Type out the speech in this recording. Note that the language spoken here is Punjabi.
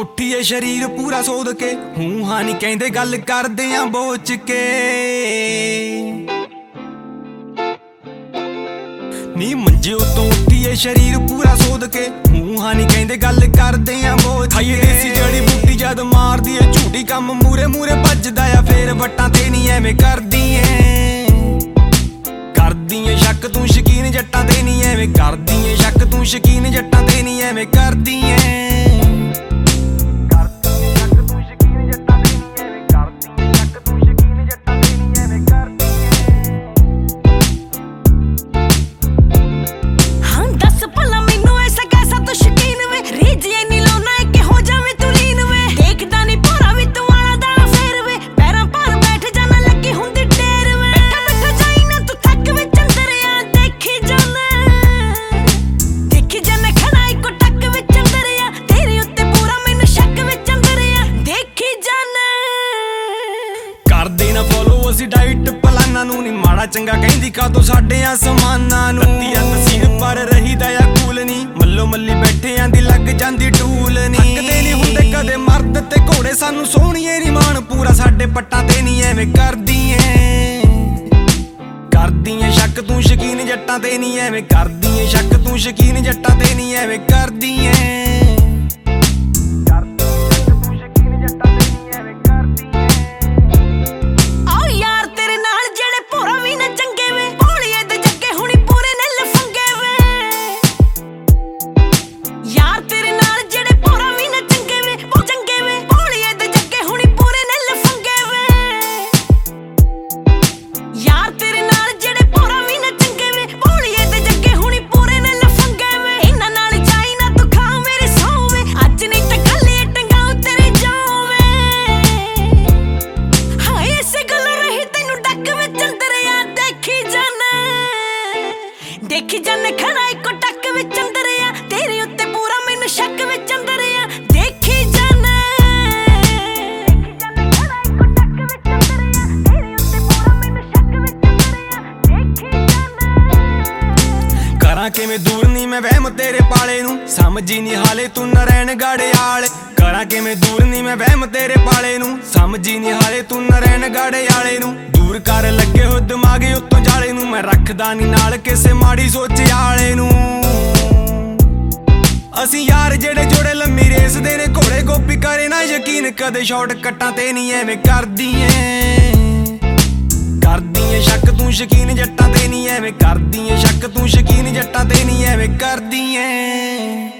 ਉੱਠੀ ਏ ਸ਼ਰੀਰ ਪੂਰਾ ਸੋਧ ਕੇ, ਹੂੰ ਹਾਂ ਨੀ ਕਹਿੰਦੇ ਗੱਲ ਕਰਦੇ ਆਂ ਬੋਚ ਕੇ। ਨੀ ਮੰਜੇ ਉਤੋਂ ਉੱਠੀ ਏ ਸ਼ਰੀਰ ਪੂਰਾ ਸੋਧ ਕੇ, ਹੂੰ ਹਾਂ ਨੀ ਕਹਿੰਦੇ ਗੱਲ ਕਰਦੇ ਆਂ ਬੋਚ ਕੇ। ਦੇਸੀ ਜੜੀ ਬੂਟੀ ਜਦ ਮਾਰਦੀ ਏ ਝੂਟੀ, ਕੰਮ ਮੂਰੇ ਮੂਰੇ ਭੱਜਦਾ ਆ ਫੇਰ ਵੱਟਾਂ ਤੇ ਨੀ ਐਵੇਂ ਕਰਦੀ ਏ। ਕਰਦੀ ਏ ਸ਼ੱਕ ਤੂੰ ਸ਼ਕੀਨ ਜੱਟਾਂ ਤੇ ਨੀ ਐਵੇਂ ਕਰਦੀ ਏ ਸ਼ੱਕ ਤੂੰ ਸ਼ਕੀਨ ਜੱਟਾਂ ਤੇ ਨੀ ਐਵੇਂ ਕਰਦੀ ਏ। ਅਸੀਂ ਡਾਈਟ ਪਲਾਨਾਂ ਨੂੰ ਨੀ ਮਾੜਾ ਚੰਗਾ ਕਹਿੰਦੀ ਕਾਤੋਂ ਸਾਡੇ ਆਸਮਾਨਾਂ ਨੂੰ। ਰੱਤੀਆਂ ਤਸੀਨ ਪਰ ਰਹੀਦਾ ਆ ਕੂਲ ਨੀ, ਮੱਲੋ ਮੱਲੀ ਬੈਠਿਆਂ ਦੀ ਲੱਗ ਜਾਂਦੀ ਟੂਲ ਨੀ। ਥੱਕਦੇ ਨੀ ਹੁੰਦੇ ਕਦੇ ਮਰਦ ਤੇ ਘੋੜੇ, ਸਾਨੂੰ ਸੋਹਣੀਏ ਨੀ ਮਾਣ ਪੂਰਾ ਸਾਡੇ ਪੱਟਾਂ ਤੇ ਨੀ ਐਵੇਂ ਕਰਦੀ ਏ। ਕਰਦੀ ਏ ਸ਼ੱਕ ਤੂੰ ਸ਼ਕੀਨ ਜੱਟਾਂ ਤੇ ਨੀ ਐਵੇਂ ਕਰਦੀ ਏ ਸ਼ੱਕ ਤੂੰ ਸ਼ਕੀਨ ਜੱਟਾਂ ਤੇ ਨੀ ਐਵੇਂ ਕਰਦੀ ਏ। ਦੇਖੀ ਜਾਨੇ ਖੜਾ ਇੱਕੋ ਟੱਕ ਵਿੱਚ ਅੰਦਰਿਆ, ਤੇਰੇ ਉੱਤੇ ਪੂਰਾ ਮੈਨੂੰ ਸ਼ੱਕ ਵਿੱਚ ਅੰਦਰਿਆ। ਦੇਖੀ ਜਾਨੇ ਖੜਾ ਇੱਕੋ ਟੱਕ ਵਿੱਚ ਅੰਦਰਿਆ, ਤੇਰੇ ਉੱਤੇ ਪੂਰਾ ਮੈਨੂੰ ਸ਼ੱਕ ਵਿੱਚ ਅੰਦਰਿਆ। ਦੇਖੀ ਜਾਨੇ ਕਰਾਂ ਕਿਵੇਂ ਦੂਰ ਨੀ ਮੈਂ ਵਹਿਮ ਤੇਰੇ ਪਾਲੇ ਨੂੰ, ਸਮਝੀ ਨੀ ਹਾਲੇ ਤੂੰ ਨਰੈਣ ਗੜਿਆਲ। ਕਰਾਂ ਕਿਵੇਂ ਦੂਰ ਨੀ ਮੈਂ ਵਹਿਮ ਤੇਰੇ ਪਾਲੇ ਨੂੰ, ਸਮਝੀ ਨੀ ਹਾਲੇ ਤੂੰ ਨਰੈਣ ਗੜਿਆਲੇ ਨੂੰ। ਦੂਰ ਕਰ ਲੱਗੇ ਹੋ ਦਿਮਾਗ ਉੱਤੋਂ ਜਾਲੇ ਨੂੰ, ਮੈਂ ਰੱਖਦਾ ਨੀ ਨਾਲ ਕਿਸੇ ਮਾੜੀ ਸੋਚ ਆਲੇ ਨੂੰ। ਅਸੀਂ ਯਾਰ ਜਿਹੜੇ ਜੋੜੇ ਲੰਮੀ ਰੇਸ ਦੇ ਨੇ, ਘੋੜੇ ਗੋਪੀ ਕਰੇ ਨਾ ਯਕੀਨ ਕਦੇ ਸ਼ਾਰਟ ਕੱਟਾਂ ਤੇ ਨੀ ਐਵੇਂ ਕਰਦੀ ਏ। ਕਰਦੀ ਏ ਸ਼ੱਕ ਤੂੰ ਸ਼ਕੀਨ ਜੱਟਾਂ ਤੇ ਨੀ ਐਵੇਂ ਕਰਦੀ ਏ ਸ਼ੱਕ ਤੂੰ ਸ਼ਕੀਨ ਜੱਟਾਂ ਤੇ ਨੀ ਐਵੇਂ ਕਰਦੀ ਏ।